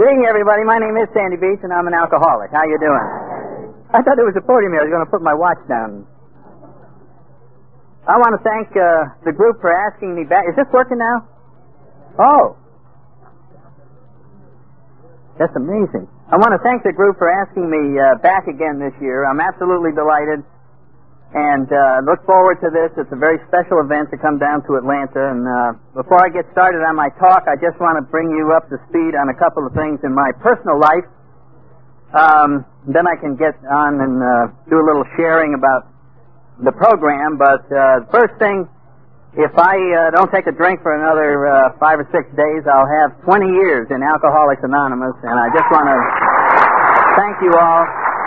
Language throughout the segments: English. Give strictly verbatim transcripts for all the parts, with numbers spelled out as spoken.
Good evening, everybody. My name is Sandy Beach, and I'm an alcoholic. How you doing? I thought there was a podium here. I was going to put my watch down. I want to thank uh, the group for asking me back. Is this working now? Oh. That's amazing. I want to thank the group for asking me uh, back again this year. I'm absolutely delighted, and uh, look forward to this. It's a very special event to come down to Atlanta. And uh, before I get started on my talk, I just want to bring you up to speed on a couple of things in my personal life. Um, then I can get on and uh, do a little sharing about the program. But uh, first thing, if I uh, don't take a drink for another uh, five or six days, I'll have twenty years in Alcoholics Anonymous, and I just want to thank you all.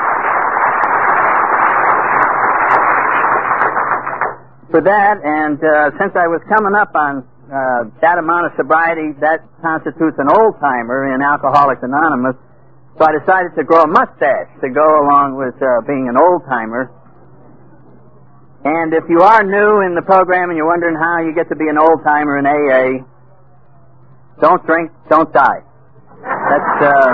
For that, and uh, since I was coming up on uh, that amount of sobriety, that constitutes an old-timer in Alcoholics Anonymous, so I decided to grow a mustache to go along with uh, being an old-timer. And if you are new in the program and you're wondering how you get to be an old-timer in A A, don't drink, don't die. That's... Uh,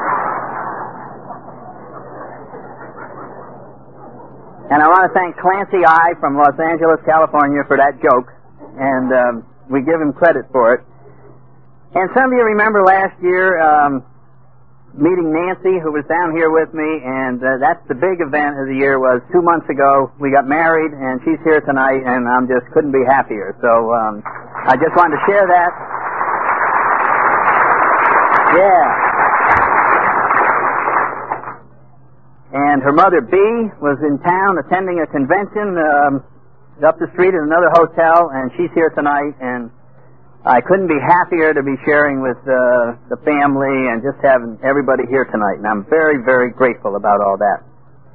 And I want to thank Clancy I from Los Angeles, California, for that joke, and um, we give him credit for it. And some of you remember last year um, meeting Nancy, who was down here with me, and uh, that's the big event of the year. Was two months ago. We got married, and she's here tonight, and I'm just couldn't be happier. So um, I just wanted to share that. Yeah. And her mother, Bee, was in town attending a convention um, up the street at another hotel, and she's here tonight, and I couldn't be happier to be sharing with uh, the family and just having everybody here tonight, and I'm very, very grateful about all that.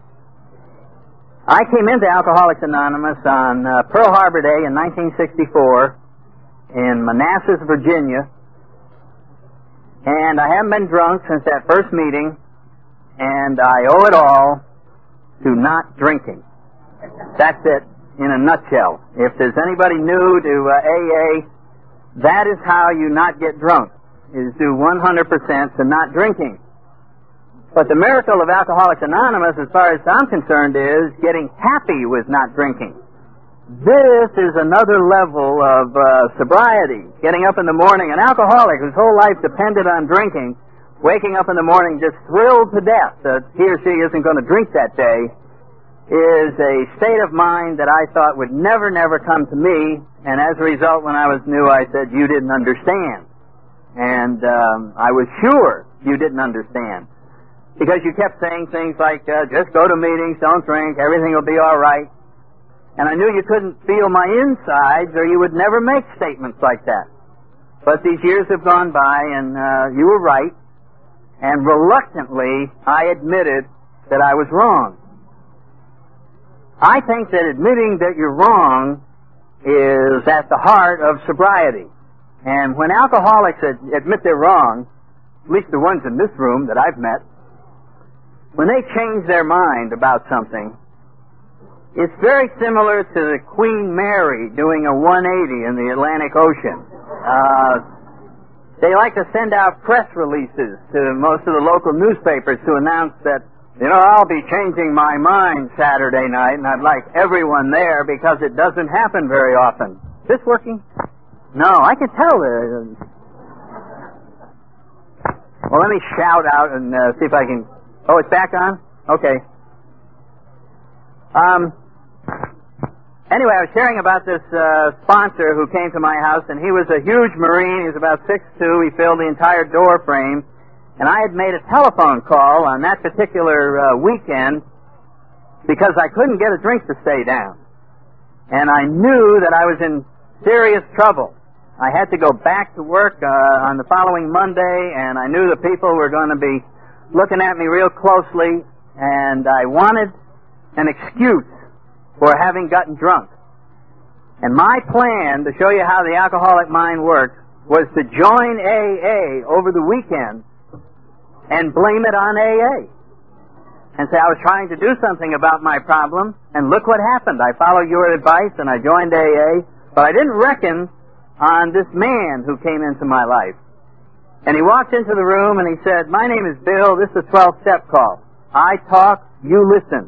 I came into Alcoholics Anonymous on uh, Pearl Harbor Day in nineteen sixty-four in Manassas, Virginia, and I haven't been drunk since that first meeting. And I owe it all to not drinking. That's it in a nutshell. If there's anybody new to uh, A A, that is how you not get drunk, is do one hundred percent to not drinking. But the miracle of Alcoholics Anonymous, as far as I'm concerned, is getting happy with not drinking. This is another level of uh, sobriety. Getting up in the morning, an alcoholic whose whole life depended on drinking, waking up in the morning just thrilled to death that he or she isn't going to drink that day, is a state of mind that I thought would never, never come to me. And as a result, when I was new, I said, you didn't understand. And um, I was sure you didn't understand. Because you kept saying things like, uh, just go to meetings, don't drink, everything will be all right. And I knew you couldn't feel my insides or you would never make statements like that. But these years have gone by, and uh, you were right. And reluctantly, I admitted that I was wrong. I think that admitting that you're wrong is at the heart of sobriety. And when alcoholics ad- admit they're wrong, at least the ones in this room that I've met, when they change their mind about something, it's very similar to the Queen Mary doing a one eighty in the Atlantic Ocean. Uh... They like to send out press releases to most of the local newspapers to announce that, you know, I'll be changing my mind Saturday night, and I'd like everyone there because it doesn't happen very often. Is this working? No, I can tell. Uh, well, let me shout out and uh, see if I can... Oh, it's back on? Okay. Um... Anyway, I was sharing about this uh, sponsor who came to my house, and he was a huge Marine. He was about six foot two. He filled the entire door frame. And I had made a telephone call on that particular uh, weekend because I couldn't get a drink to stay down. And I knew that I was in serious trouble. I had to go back to work uh, on the following Monday, and I knew the people were going to be looking at me real closely, and I wanted an excuse for having gotten drunk. And my plan to show you how the alcoholic mind works was to join A A over the weekend and blame it on A A. And say I was trying to do something about my problem, and look what happened. I followed your advice and I joined A A, but I didn't reckon on this man who came into my life. And he walked into the room and he said, "My name is Bill. This is a twelve-step call. I talk, you listen."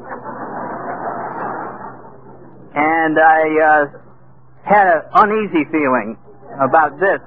And I uh, had an uneasy feeling about this.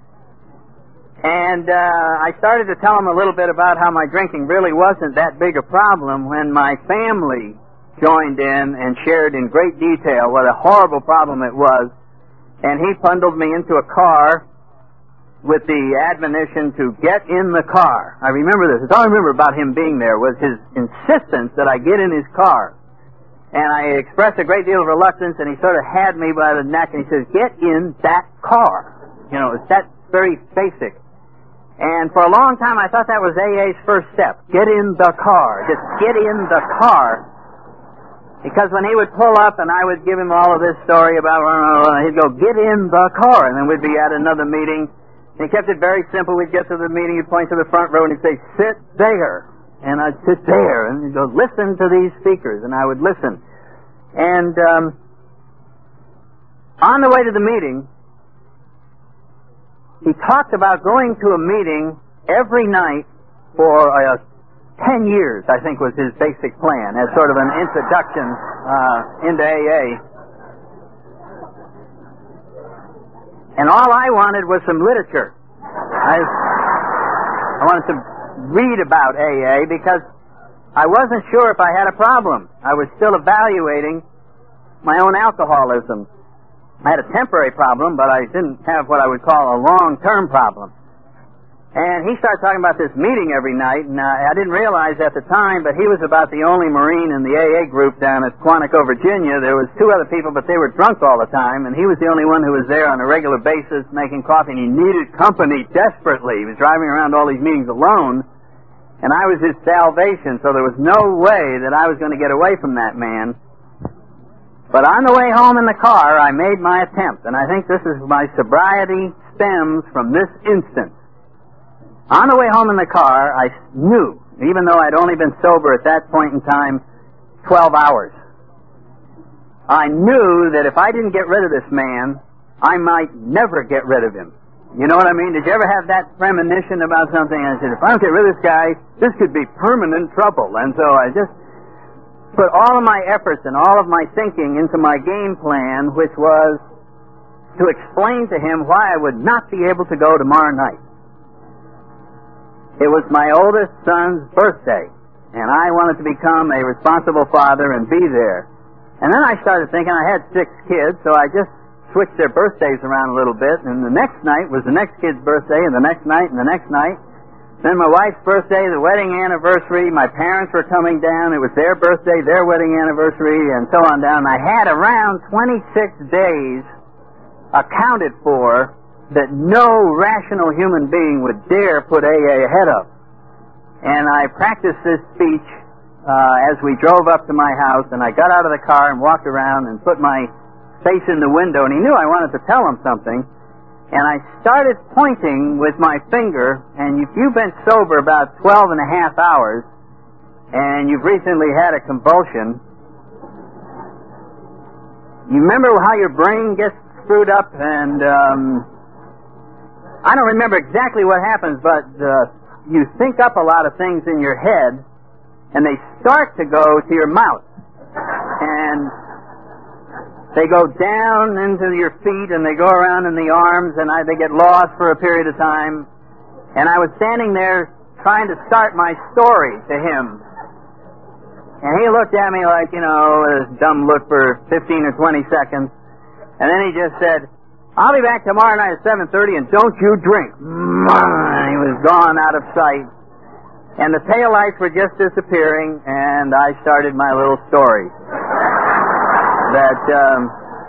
And uh, I started to tell him a little bit about how my drinking really wasn't that big a problem when my family joined in and shared in great detail what a horrible problem it was. And he bundled me into a car with the admonition to get in the car. I remember this. All I remember about him being there was his insistence that I get in his car. And I expressed a great deal of reluctance, and he sort of had me by the neck, and he says, "Get in that car." You know, it's that very basic. And for a long time, I thought that was A A's first step. Get in the car. Just get in the car. Because when he would pull up and I would give him all of this story about, uh, he'd go, "Get in the car." And then we'd be at another meeting. And he kept it very simple. We'd get to the meeting, he'd point to the front row, and he'd say, "Sit there." And I'd sit there. And he'd go, "Listen to these speakers." And I would listen. And um, on the way to the meeting, he talked about going to a meeting every night for uh, ten years, I think was his basic plan, as sort of an introduction uh, into A A. And all I wanted was some literature. I, I wanted to read about A A because I wasn't sure if I had a problem. I was still evaluating my own alcoholism. I had a temporary problem, but I didn't have what I would call a long-term problem. And he started talking about this meeting every night, and uh, I didn't realize at the time, but he was about the only Marine in the A A group down at Quantico, Virginia. There was two other people, but they were drunk all the time, and he was the only one who was there on a regular basis making coffee, and he needed company desperately. He was driving around all these meetings alone, and I was his salvation, so there was no way that I was going to get away from that man. But on the way home in the car, I made my attempt, and I think this is my sobriety stems from this instance. On the way home in the car, I knew, even though I'd only been sober at that point in time twelve hours, I knew that if I didn't get rid of this man, I might never get rid of him. You know what I mean? Did you ever have that premonition about something? I said, if I don't get rid of this guy, this could be permanent trouble. And so I just put all of my efforts and all of my thinking into my game plan, which was to explain to him why I would not be able to go tomorrow night. It was my oldest son's birthday, and I wanted to become a responsible father and be there. And then I started thinking, I had six kids, so I just switched their birthdays around a little bit, and the next night was the next kid's birthday, and the next night, and the next night. Then my wife's birthday, the wedding anniversary, my parents were coming down, it was their birthday, their wedding anniversary, and so on down. I had around twenty-six days accounted for that no rational human being would dare put A A ahead of. And I practiced this speech uh, as we drove up to my house, and I got out of the car and walked around and put my face in the window, and he knew I wanted to tell him something. And I started pointing with my finger, and if you've been sober about twelve and a half hours, and you've recently had a convulsion, you remember how your brain gets screwed up, and um, I don't remember exactly what happens, but uh, you think up a lot of things in your head, and they start to go to your mouth. And they go down into your feet, and they go around in the arms, and I, they get lost for a period of time. And I was standing there trying to start my story to him. And he looked at me like, you know, a dumb look for fifteen or twenty seconds. And then he just said, "I'll be back tomorrow night at seven thirty, and don't you drink." He was gone out of sight. And the taillights were just disappearing, and I started my little story. That um,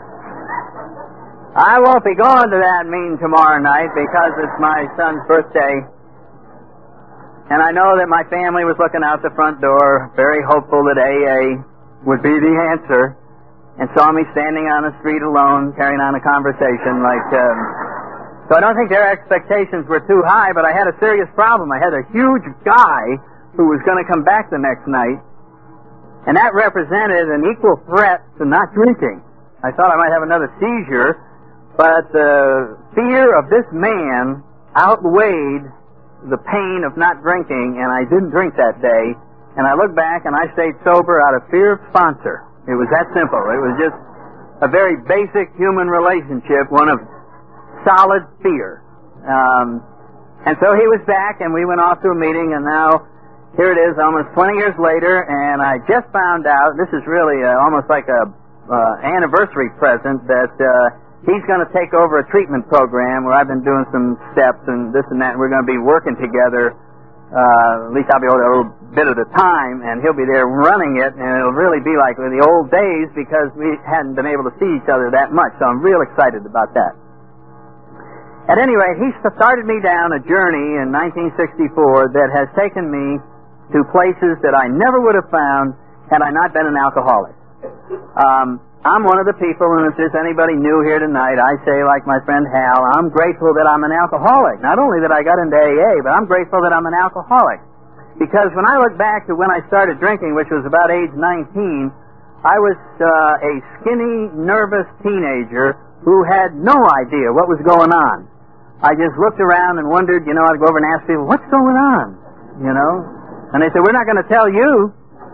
I won't be going to that meeting tomorrow night because it's my son's birthday. And I know that my family was looking out the front door, very hopeful that A A would be the answer, and saw me standing on the street alone, carrying on a conversation like... Um, so I don't think their expectations were too high, but I had a serious problem. I had a huge guy who was going to come back the next night, and that represented an equal threat to not drinking. I thought I might have another seizure, but the fear of this man outweighed the pain of not drinking, and I didn't drink that day. And I look back, and I stayed sober out of fear of sponsor. It was that simple. It was just a very basic human relationship, one of solid fear. Um, and so he was back, and we went off to a meeting, and now here it is, almost twenty years later, and I just found out, this is really uh, almost like a uh, anniversary present, that uh, he's going to take over a treatment program where I've been doing some steps and this and that, and we're going to be working together. Uh, at least I'll be able to a little bit at a time, and he'll be there running it, and it'll really be like in the old days because we hadn't been able to see each other that much, so I'm real excited about that. At any rate, he started me down a journey in nineteen sixty-four that has taken me to places that I never would have found had I not been an alcoholic. Um, I'm one of the people, and if there's anybody new here tonight, I say, like my friend Hal, I'm grateful that I'm an alcoholic. Not only that I got into A A, but I'm grateful that I'm an alcoholic. Because when I look back to when I started drinking, which was about age nineteen, I was uh, a skinny, nervous teenager who had no idea what was going on. I just looked around and wondered, you know, I'd go over and ask people, what's going on? You know? And they said, we're not going to tell you.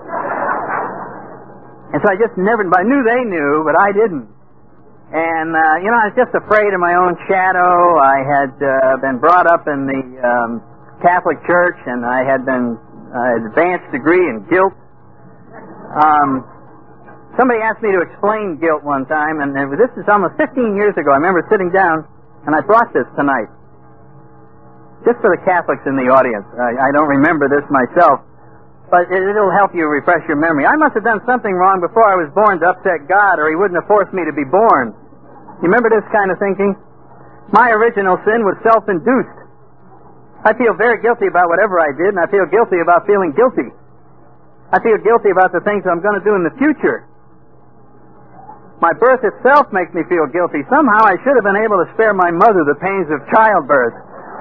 And so I just never, I knew they knew, but I didn't. And, uh, you know, I was just afraid of my own shadow. I had uh, been brought up in the um, Catholic Church, and I had been uh, advanced degree in guilt. Um, somebody asked me to explain guilt one time, and this is almost fifteen years ago. I remember sitting down, and I brought this tonight. Just for the Catholics in the audience. I, I don't remember this myself. But it'll help you refresh your memory. I must have done something wrong before I was born to upset God, or He wouldn't have forced me to be born. You remember this kind of thinking? My original sin was self-induced. I feel very guilty about whatever I did, and I feel guilty about feeling guilty. I feel guilty about the things I'm going to do in the future. My birth itself makes me feel guilty. Somehow I should have been able to spare my mother the pains of childbirth.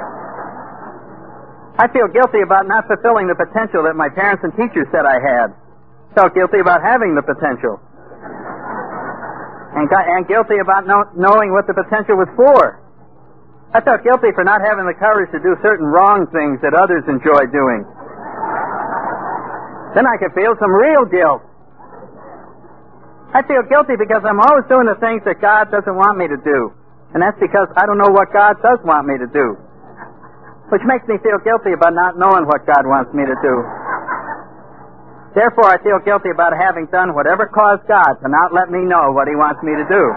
I feel guilty about not fulfilling the potential that my parents and teachers said I had. Felt guilty about having the potential. And, got, and guilty about know, knowing what the potential was for. I felt guilty for not having the courage to do certain wrong things that others enjoy doing. Then I could feel some real guilt. I feel guilty because I'm always doing the things that God doesn't want me to do. And that's because I don't know what God does want me to do. Which makes me feel guilty about not knowing what God wants me to do. Therefore, I feel guilty about having done whatever caused God to not let me know what He wants me to do.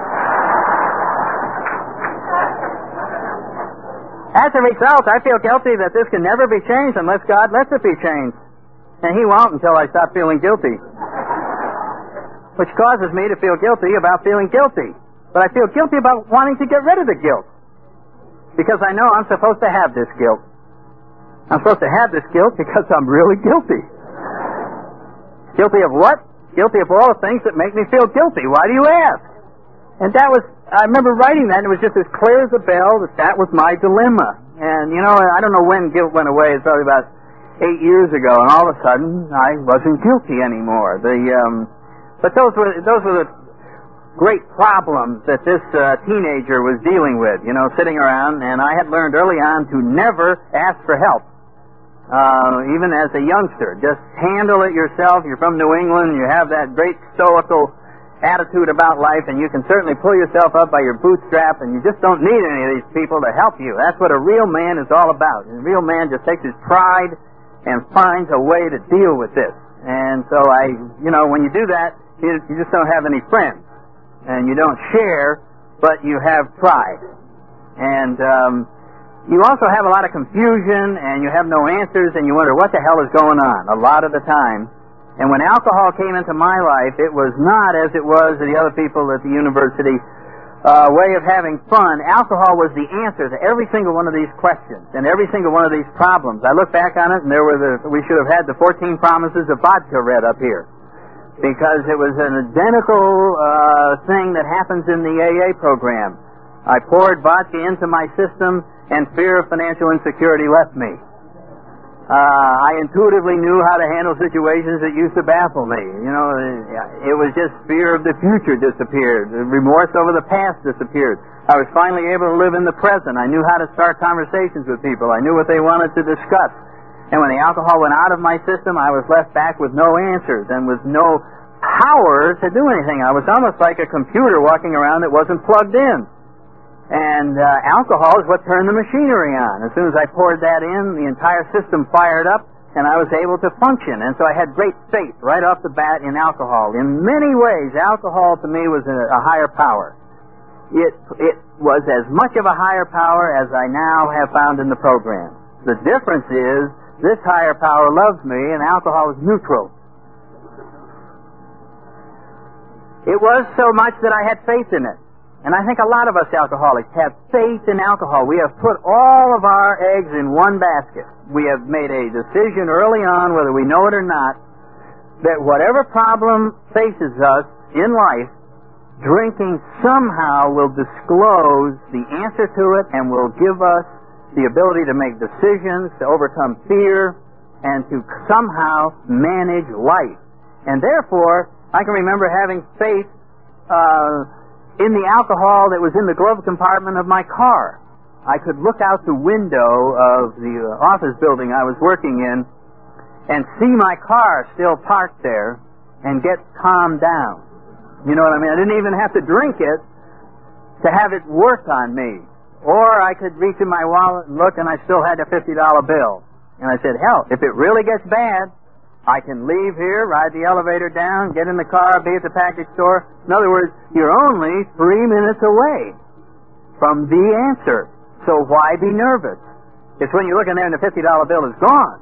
As a result, I feel guilty that this can never be changed unless God lets it be changed. And He won't until I stop feeling guilty. Which causes me to feel guilty about feeling guilty. But I feel guilty about wanting to get rid of the guilt. Because I know I'm supposed to have this guilt. I'm supposed to have this guilt because I'm really guilty. Guilty of what? Guilty of all the things that make me feel guilty. Why do you ask? And that was, I remember writing that, and it was just as clear as a bell that that was my dilemma. And, you know, I don't know when guilt went away. It's probably about eight years ago, and all of a sudden, I wasn't guilty anymore. The, um, but those were, those were the great problems that this uh, teenager was dealing with, you know, sitting around, and I had learned early on to never ask for help, uh, even as a youngster. Just handle it yourself. You're from New England, you have that great stoical attitude about life, and you can certainly pull yourself up by your bootstrap, and you just don't need any of these people to help you. That's what a real man is all about. A real man just takes his pride and finds a way to deal with this. And so I, you know, when you do that, you, you just don't have any friends. And you don't share, but you have pride. And um, you also have a lot of confusion, and you have no answers, and you wonder what the hell is going on a lot of the time. And when alcohol came into my life, it was not as it was to the other people at the university, uh, way of having fun. Alcohol was the answer to every single one of these questions and every single one of these problems. I look back on it, and there were the, we should have had the fourteen promises of vodka read up here. Because it was an identical uh, thing that happens in the A A program. I poured vodka into my system, and fear of financial insecurity left me. Uh, I intuitively knew how to handle situations that used to baffle me. You know, it was just fear of the future disappeared. Remorse over the past disappeared. I was finally able to live in the present. I knew how to start conversations with people. I knew what they wanted to discuss. And when the alcohol went out of my system, I was left back with no answers and with no power to do anything. I was almost like a computer walking around that wasn't plugged in. And uh, alcohol is what turned the machinery on. As soon as I poured that in, the entire system fired up, and I was able to function. And so I had great faith right off the bat in alcohol. In many ways, alcohol to me was a, a higher power. It, it was as much of a higher power as I now have found in the program. The difference is, this higher power loves me, and alcohol is neutral. It was so much that I had faith in it. And I think a lot of us alcoholics have faith in alcohol. We have put all of our eggs in one basket. We have made a decision early on, whether we know it or not, that whatever problem faces us in life, drinking somehow will disclose the answer to it and will give us the ability to make decisions, to overcome fear, and to somehow manage life. And therefore, I can remember having faith uh, in the alcohol that was in the glove compartment of my car. I could look out the window of the office building I was working in and see my car still parked there and get calmed down. You know what I mean? I didn't even have to drink it to have it work on me. Or I could reach in my wallet and look, and I still had a fifty dollar bill. And I said, hell, if it really gets bad, I can leave here, ride the elevator down, get in the car, be at the package store. In other words, you're only three minutes away from the answer. So why be nervous? It's when you look in there and the fifty dollar bill is gone.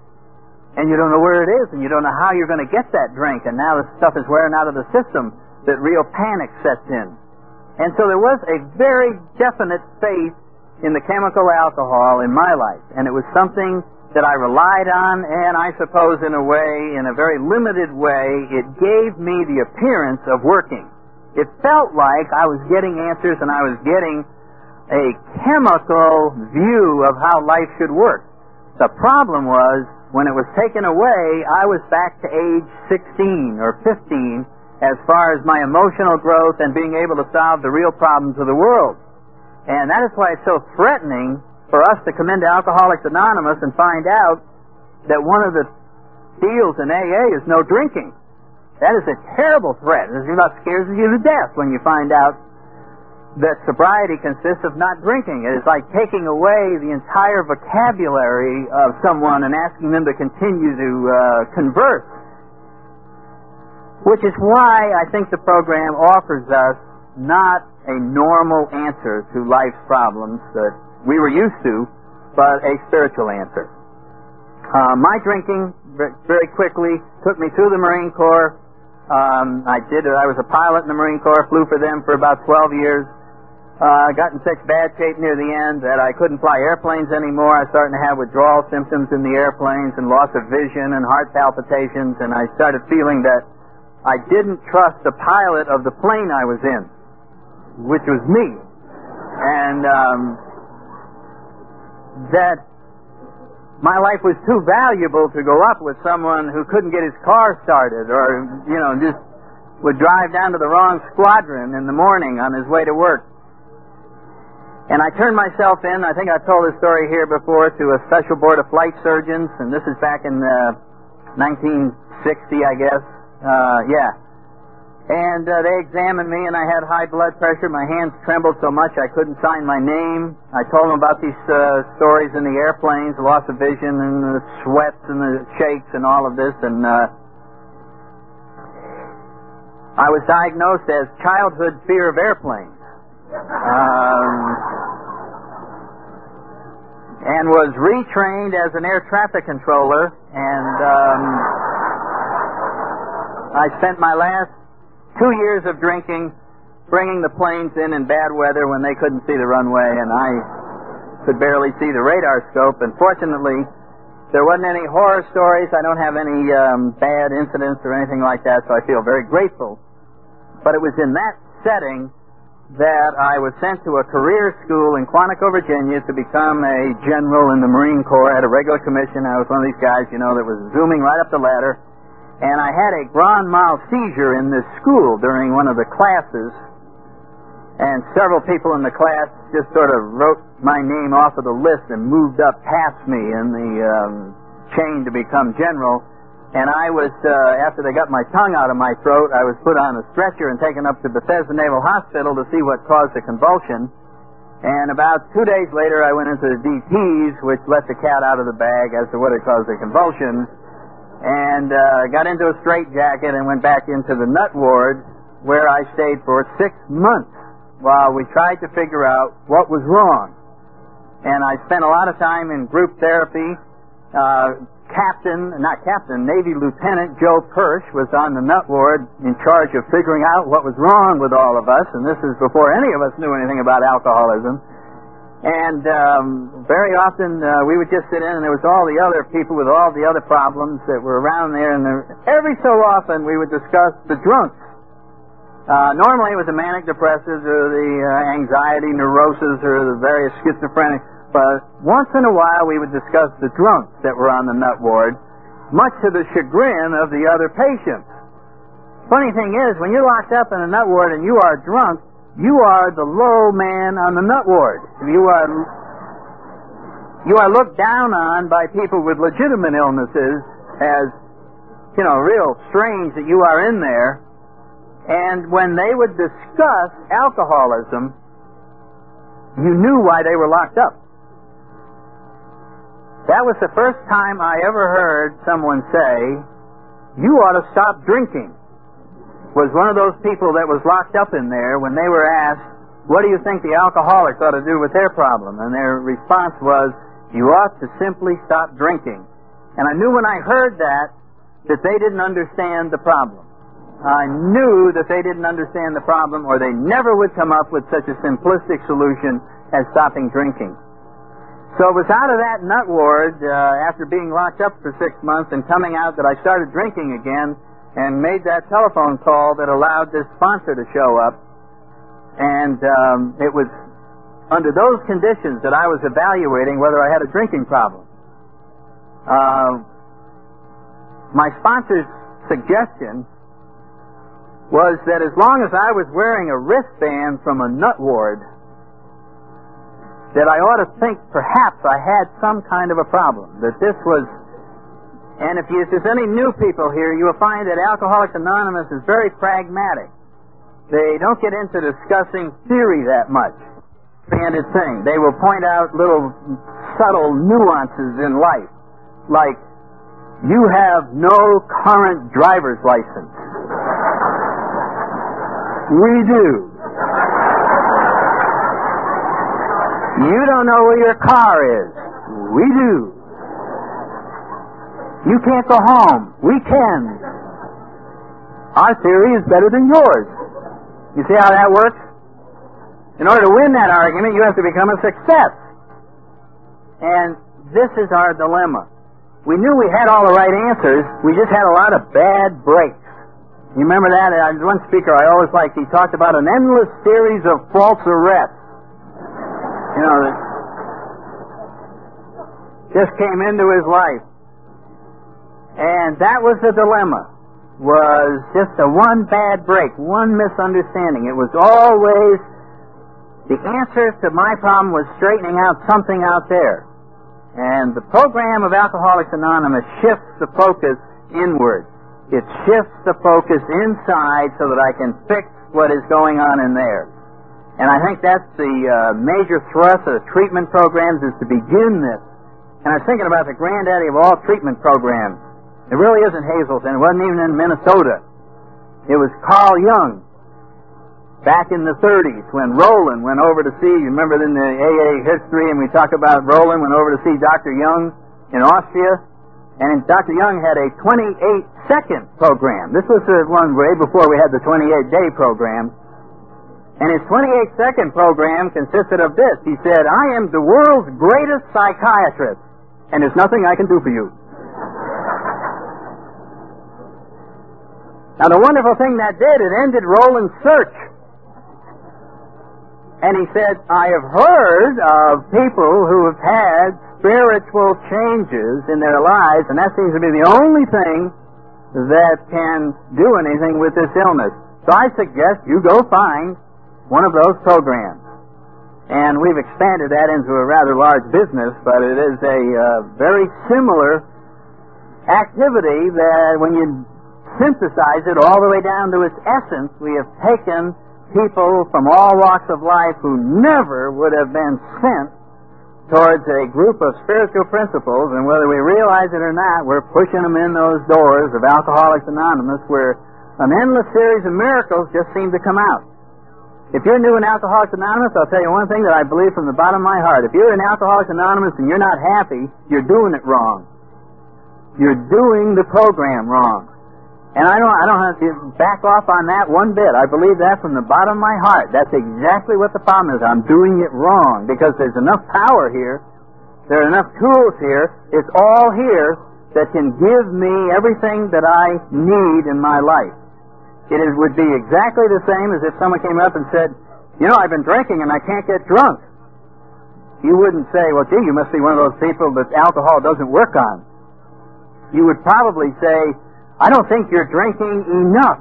And you don't know where it is, and you don't know how you're going to get that drink, and now the stuff is wearing out of the system, that real panic sets in. And so there was a very definite faith in the chemical alcohol in my life, and it was something that I relied on, and I suppose in a way, in a very limited way, it gave me the appearance of working. It felt like I was getting answers and I was getting a chemical view of how life should work. The problem was, when it was taken away, I was back to age sixteen or fifteen as far as my emotional growth and being able to solve the real problems of the world. And that is why it's so threatening for us to come into Alcoholics Anonymous and find out that one of the deals in A A is no drinking. That is a terrible threat. It about scares you to death when you find out that sobriety consists of not drinking. It is like taking away the entire vocabulary of someone and asking them to continue to uh, converse. Which is why I think the program offers us not a normal answer to life's problems that we were used to, but a spiritual answer. Uh, my drinking, very quickly, took me through the Marine Corps. Um, I did. I was a pilot in the Marine Corps, flew for them for about twelve years. I uh, got in such bad shape near the end that I couldn't fly airplanes anymore. I was starting to have withdrawal symptoms in the airplanes and loss of vision and heart palpitations, and I started feeling that I didn't trust the pilot of the plane I was in, which was me. And um, that my life was too valuable to go up with someone who couldn't get his car started, or, you know, just would drive down to the wrong squadron in the morning on his way to work. And I turned myself in, I think I've told this story here before, to a special board of flight surgeons, and this is back in uh, nineteen sixty, I guess. Uh, yeah. And uh, they examined me, and I had high blood pressure. My hands trembled so much I couldn't sign my name. I told them about these uh, stories in the airplanes, the loss of vision, and the sweats, and the shakes, and all of this. And uh, I was diagnosed as childhood fear of airplanes, um, and was retrained as an air traffic controller. And um, I spent my last two years of drinking, bringing the planes in in bad weather when they couldn't see the runway, and I could barely see the radar scope. And fortunately, there wasn't any horror stories. I don't have any um, bad incidents or anything like that, so I feel very grateful. But it was in that setting that I was sent to a career school in Quantico, Virginia to become a general in the Marine Corps. I had a regular commission. I was one of these guys, you know, that was zooming right up the ladder. And I had a grand mal seizure in this school during one of the classes. And several people in the class just sort of wrote my name off of the list and moved up past me in the um, chain to become general. And I was, uh, after they got my tongue out of my throat, I was put on a stretcher and taken up to Bethesda Naval Hospital to see what caused the convulsion. And about two days later, I went into the D Ts, which let the cat out of the bag as to what had caused the convulsion, and uh, got into a straitjacket and went back into the nut ward, where I stayed for six months while we tried to figure out what was wrong. And I spent a lot of time in group therapy. Uh, Captain, not Captain, Navy Lieutenant Joe Persh was on the nut ward in charge of figuring out what was wrong with all of us, and this is before any of us knew anything about alcoholism. And um, very often uh, we would just sit in, and there was all the other people with all the other problems that were around there, and there, every so often we would discuss the drunks. Uh, normally it was the manic depressives or the uh, anxiety neurosis or the various schizophrenic. But once in a while we would discuss the drunks that were on the nut ward, much to the chagrin of the other patients. Funny thing is, when you're locked up in a nut ward and you are drunk, you are the low man on the nut ward. You are, you are looked down on by people with legitimate illnesses as, you know, real strange that you are in there. And when they would discuss alcoholism, you knew why they were locked up. That was the first time I ever heard someone say, "You ought to stop drinking." Was one of those people that was locked up in there when they were asked, "What do you think the alcoholics ought to do with their problem?" And their response was, "You ought to simply stop drinking." And I knew when I heard that, that they didn't understand the problem. I knew that they didn't understand the problem, or they never would come up with such a simplistic solution as stopping drinking. So it was out of that nut ward, uh, after being locked up for six months and coming out, that I started drinking again and made that telephone call that allowed this sponsor to show up. And um, it was under those conditions that I was evaluating whether I had a drinking problem. Uh, my sponsor's suggestion was that as long as I was wearing a wristband from a nut ward, that I ought to think perhaps I had some kind of a problem, that this was, and if, you, if there's any new people here, you will find that Alcoholics Anonymous is very pragmatic. They don't get into discussing theory that much. Standard thing. They will point out little subtle nuances in life, like, you have no current driver's license. We do. You don't know where your car is. We do. You can't go home. We can. Our theory is better than yours. You see how that works? In order to win that argument, you have to become a success. And this is our dilemma. We knew we had all the right answers. We just had a lot of bad breaks. You remember that? There's one speaker I always liked. He talked about an endless series of false arrests. You know, that just came into his life. And that was the dilemma, was just a one bad break, one misunderstanding. It was always, the answer to my problem was straightening out something out there. And the program of Alcoholics Anonymous shifts the focus inward. It shifts the focus inside so that I can fix what is going on in there. And I think that's the uh, major thrust of the treatment programs, is to begin this. And I was thinking about the granddaddy of all treatment programs. It really isn't Hazelton. It wasn't even in Minnesota. It was Carl Jung back in the thirties when Roland went over to see, you remember in the A A history, and we talk about Roland went over to see Doctor Jung in Austria. And Doctor Jung had a twenty-eight second program. This was the one way before we had the twenty-eight day program. And his twenty-eight second program consisted of this. He said, "I am the world's greatest psychiatrist, and there's nothing I can do for you." Now, the wonderful thing that did, it ended Roland's search. And he said, I have heard of people who have had spiritual changes in their lives, and that seems to be the only thing that can do anything with this illness. So I suggest you go find one of those programs. And we've expanded that into a rather large business, but it is a uh, very similar activity that when you synthesize it all the way down to its essence, we have taken people from all walks of life who never would have been sent towards a group of spiritual principles, and whether we realize it or not, we're pushing them in those doors of Alcoholics Anonymous where an endless series of miracles just seem to come out. If you're new in Alcoholics Anonymous, I'll tell you one thing that I believe from the bottom of my heart. If you're in Alcoholics Anonymous and you're not happy, you're doing it wrong. You're doing the program wrong. And I don't, I don't have to back off on that one bit. I believe that from the bottom of my heart. That's exactly what the problem is. I'm doing it wrong because there's enough power here. There are enough tools here. It's all here that can give me everything that I need in my life. It is, would be exactly the same as if someone came up and said, you know, I've been drinking and I can't get drunk. You wouldn't say, well, gee, you must be one of those people that alcohol doesn't work on. You would probably say, I don't think you're drinking enough.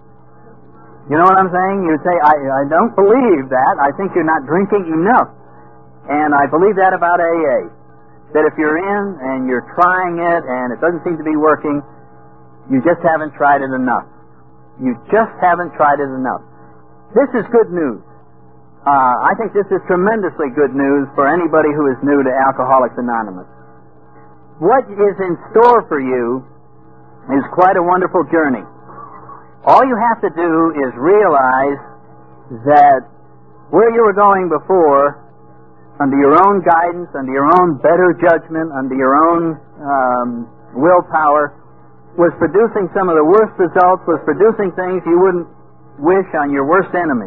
You know what I'm saying? You would say, I, I don't believe that. I think you're not drinking enough. And I believe that about A A. That if you're in and you're trying it and it doesn't seem to be working, you just haven't tried it enough. You just haven't tried it enough. This is good news. Uh, I think this is tremendously good news for anybody who is new to Alcoholics Anonymous. What is in store for you is quite a wonderful journey. All you have to do is realize that where you were going before, under your own guidance, under your own better judgment, under your own um, willpower, was producing some of the worst results, was producing things you wouldn't wish on your worst enemy.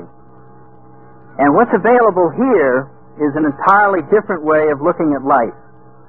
And what's available here is an entirely different way of looking at life.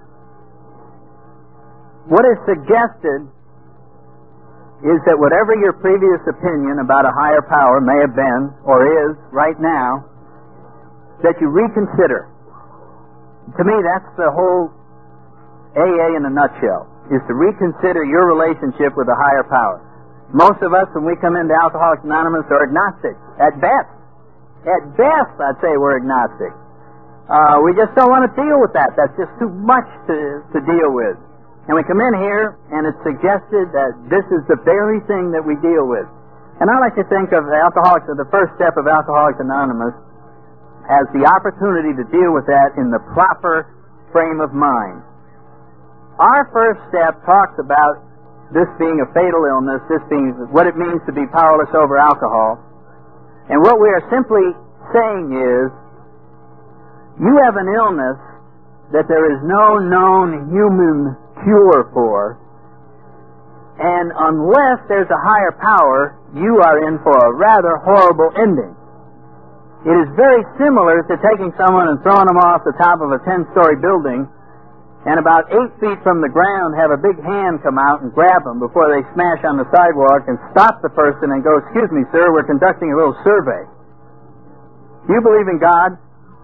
What is suggested is that whatever your previous opinion about a higher power may have been, or is, right now, that you reconsider. To me, that's the whole A A in a nutshell, is to reconsider your relationship with a higher power. Most of us, when we come into Alcoholics Anonymous, are agnostic. At best. At best, I'd say we're agnostic. Uh, we just don't want to deal with that. That's just too much to, to deal with. And we come in here, and it's suggested that this is the very thing that we deal with. And I like to think of Alcoholics, the first step of Alcoholics Anonymous, as the opportunity to deal with that in the proper frame of mind. Our first step talks about this being a fatal illness, this being what it means to be powerless over alcohol. And what we are simply saying is, you have an illness that there is no known human cure for, and unless there's a higher power, you are in for a rather horrible ending. It is very similar to taking someone and throwing them off the top of a ten-story building, and about eight feet from the ground have a big hand come out and grab them before they smash on the sidewalk and stop the person and go, excuse me, sir, we're conducting a little survey. Do you believe in God?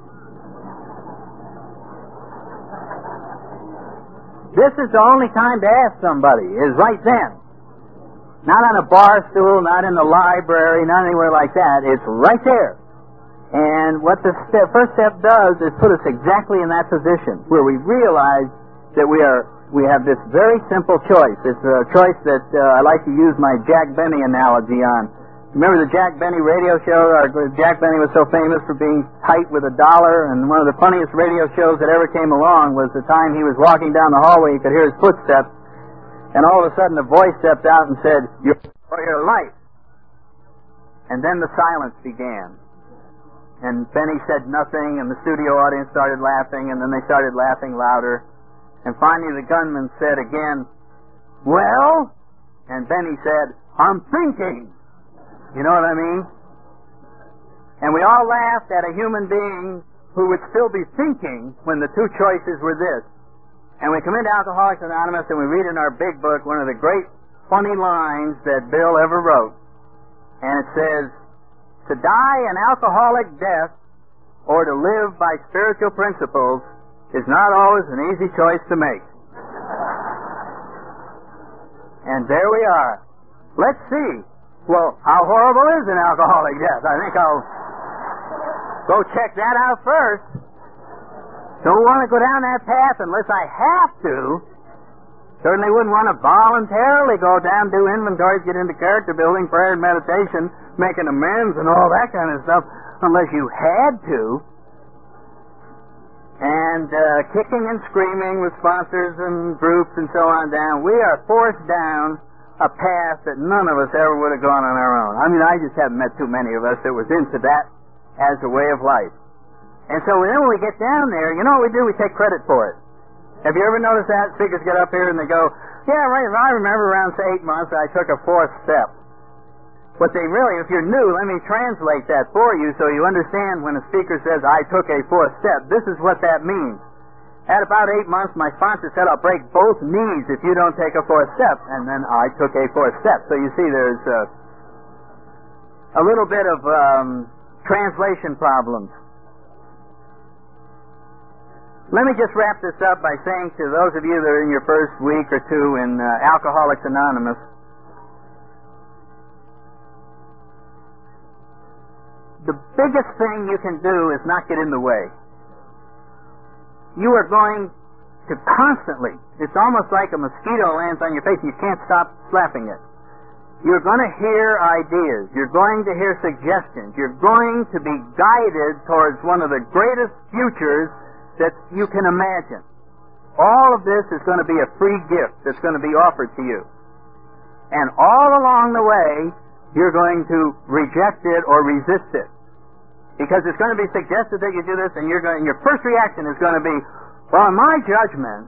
This is the only time to ask somebody, is right then. Not on a bar stool, not in the library, not anywhere like that. It's right there. And what the step, first step does is put us exactly in that position, where we realize that we are we have this very simple choice. It's a choice that uh, I like to use my Jack Benny analogy on. Remember the Jack Benny radio show? Our, Jack Benny was so famous for being tight with a dollar, and one of the funniest radio shows that ever came along was the time he was walking down the hallway, he could hear his footsteps, and all of a sudden a voice stepped out and said, "You're for your life." And then the silence began. And Benny said nothing, and the studio audience started laughing, and then they started laughing louder. And finally the gunman said again, "Well?" And Benny said, "I'm thinking." You know what I mean? And we all laughed at a human being who would still be thinking when the two choices were this. And we come into Alcoholics Anonymous and we read in our big book one of the great funny lines that Bill ever wrote. And it says, "To die an alcoholic death or to live by spiritual principles is not always an easy choice to make. And there we are. Let's see. Well, how horrible is an alcoholic death? I think I'll go check that out first. Don't want to go down that path unless I have to. Certainly wouldn't want to voluntarily go down, do inventories, get into character building, prayer and meditation, making amends and all that kind of stuff, unless you had to. And uh, kicking and screaming with sponsors and groups and so on down, we are forced down a path that none of us ever would have gone on our own. I mean, I just haven't met too many of us that was into that as a way of life. And so then when we get down there, you know what we do? We take credit for it. Have you ever noticed that? Speakers get up here and they go, yeah, right, I remember around say, eight months I took a fourth step. But they really, if you're new, let me translate that for you so you understand when a speaker says, I took a fourth step. This is what that means. At about eight months, my sponsor said, I'll break both knees if you don't take a fourth step. And then I took a fourth step. So you see there's uh, a little bit of um, translation problems. Let me just wrap this up by saying to those of you that are in your first week or two in uh, Alcoholics Anonymous, the biggest thing you can do is not get in the way. You are going to constantly, it's almost like a mosquito lands on your face and you can't stop slapping it. You're going to hear ideas. You're going to hear suggestions. You're going to be guided towards one of the greatest futures that you can imagine. All of this is going to be a free gift that's going to be offered to you. And all along the way, you're going to reject it or resist it. Because it's going to be suggested that you do this, and you're going, your first reaction is going to be, well, in my judgment,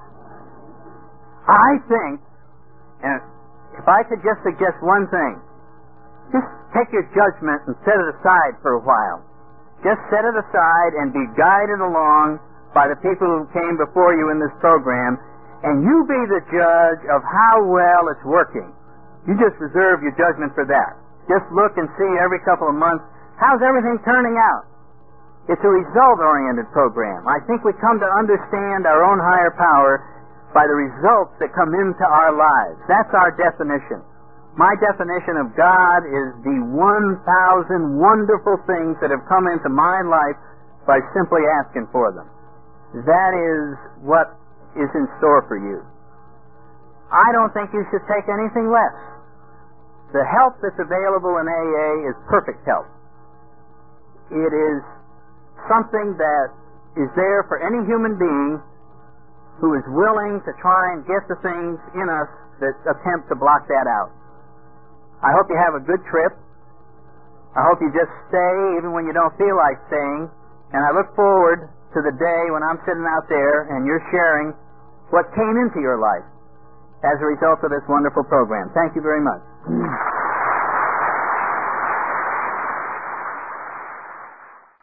I think, and if I could just suggest one thing, just take your judgment and set it aside for a while. Just set it aside and be guided along by the people who came before you in this program, and you be the judge of how well it's working. You just reserve your judgment for that. Just look and see every couple of months, how's everything turning out? It's a result-oriented program. I think we come to understand our own higher power by the results that come into our lives. That's our definition. My definition of God is the one thousand wonderful things that have come into my life by simply asking for them. That is what is in store for you. I don't think you should take anything less. The help that's available in A A is perfect help. It is something that is there for any human being who is willing to try and get the things in us that attempt to block that out. I hope you have a good trip. I hope you just stay even when you don't feel like staying. And I look forward to the day when I'm sitting out there and you're sharing what came into your life as a result of this wonderful program. Thank you very much.